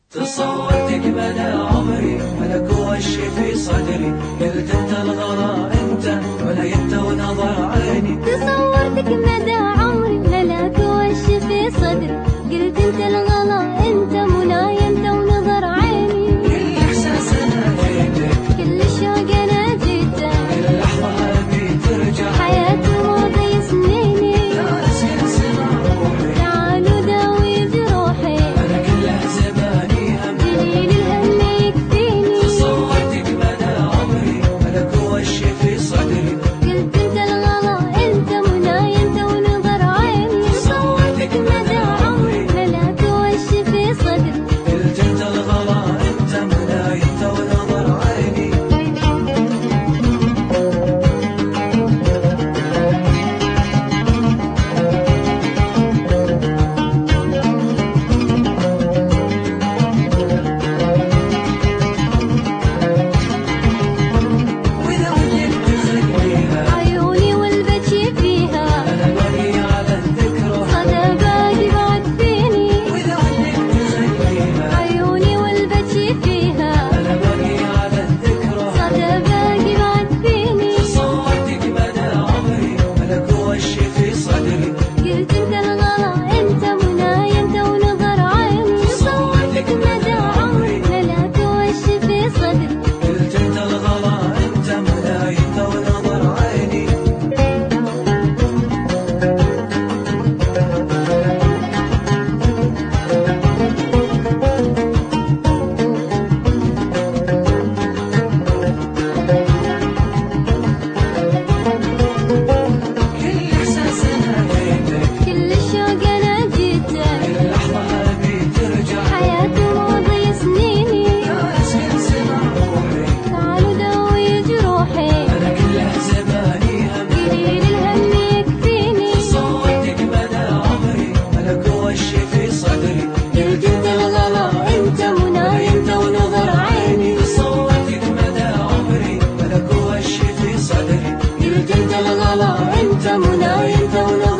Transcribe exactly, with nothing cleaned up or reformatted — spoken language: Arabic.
تصورتك مدى عمري ملك وش في صدري، قلت انت الغلا انت ولايت ونظر عيني. تصورتك مدى عمري ملك وش في صدري، قلت انت الغلا انت مناي انت ونظر عيني. كل احساس انا جيتك، كل شوق انا جيتك، كل لحظة ابي ترجع حياتي ماضي سنيني. جالس ينسمع روحي تعالوا داوي جروحي، انا كله زماني هم جليل الهم يكفيني. تصورتك مدى عمري ملك وش في صدري، قلت انت الغلا انت مناي انت ونظر عيني. تصورتك مدى عمري ملك وش في صدري، قلت انت الغلا انت مناي انت ونظر عيني. واذا ودك تخليها عيوني والبكي فيها، انا باقي على الذكرى، صدى باقي بعد فيني. واذا ودك تخليها عيوني والبكي فيها، انا باقي على الذكرى. صدى باقي بعد فيني. تصورتك مدى عمري ملك وش في صدري، قلت انت الغلا انت مناي انت ونظر عيني. تصورتك مدى عمري ملك وش في صدري، قلت انت الغلا انت مناي انت ونظر عيني. كل احساس انا جيتك، كل شوق انا جيتك، كل لحظة ابي ترجع حياتي ماضي سنيني. جالس ينسمع روحي تعالوا داوي جروحي، انا كله زماني هم قليل الهم يكفيني. تصورتك مدى عمري ملك وش في صدري، قلت انت الغلا انت مناي انت ونظر عيني. تصورتك مدى عمري ملك وش في صدري، قلت انت الغلا انت مناي انت ونظر